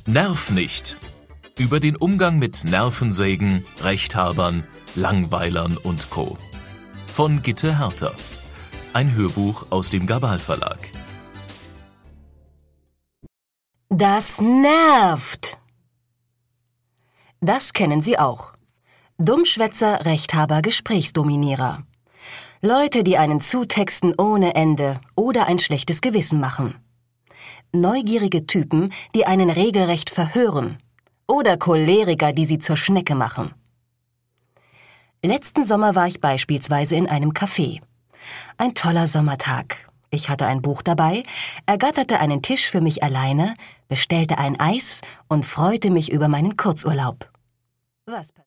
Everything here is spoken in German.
Nerv nicht. Über den Umgang mit Nervensägen, Rechthabern, Langweilern und Co. Von Gitte Herter. Ein Hörbuch aus dem Gabal Verlag. Das nervt. Das kennen Sie auch. Dummschwätzer, Rechthaber, Gesprächsdominierer. Leute, die einen zutexten ohne Ende oder ein schlechtes Gewissen machen. Neugierige Typen, die einen regelrecht verhören. Oder Choleriker, die sie zur Schnecke machen. Letzten Sommer war ich beispielsweise in einem Café. Ein toller Sommertag. Ich hatte ein Buch dabei, ergatterte einen Tisch für mich alleine, bestellte ein Eis und freute mich über meinen Kurzurlaub. Was